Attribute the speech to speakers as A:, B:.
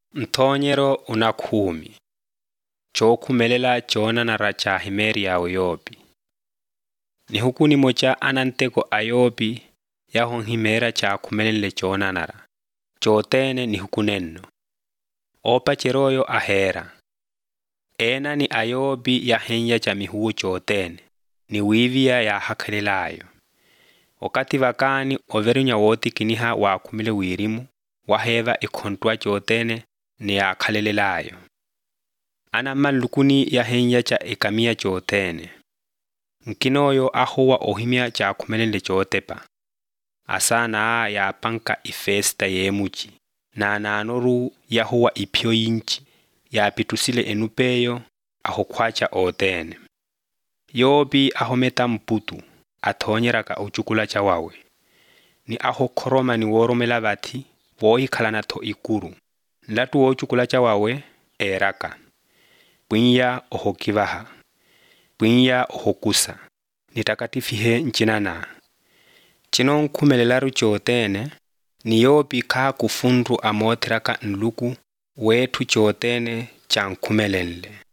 A: Mthonyero una 10 cookhumelela coonanara ca himeri yawe Yopi. Ni hukuni moca ananteko a Yopi yahonhimera caakhumelele coonanara. Cootene ni hukunenno. Opa ceroyo ahera. Ena ni a Yopi yahenya ca mihuwu cootene. Ni wiiviya yaahakhalelayo. Okati vakani overunya wootikiniha waakhumile wiirimu, waheva ikhontwa cootene ni yaakhalelelayo. Anamma nlukuni yahenya ca ikamiya cootene. Nkinoyo ahuwa ohimya caakhumelele cootepa. Asanaa yaapanka ifesta yeemuci. Naanaanoru yahuwa ipyo yinci. Yaapitusile enupeyo ahukhwaca ootene. Yopi ahometa mputu. Athonyeraka ucukula ca wawe. Ni ahokholoma ni wooromela vathi woohikhalanatho ikuru. Nlatu woochukula ca wawe eeraka. Pwinya ohokivaha. Pwinya ohokusa. Nitakatifihe ncinana. Cino nkhumelelaru cootene ni Yopi khaakufunru amoothiraka nluku weethu cootene ca nkhumelele.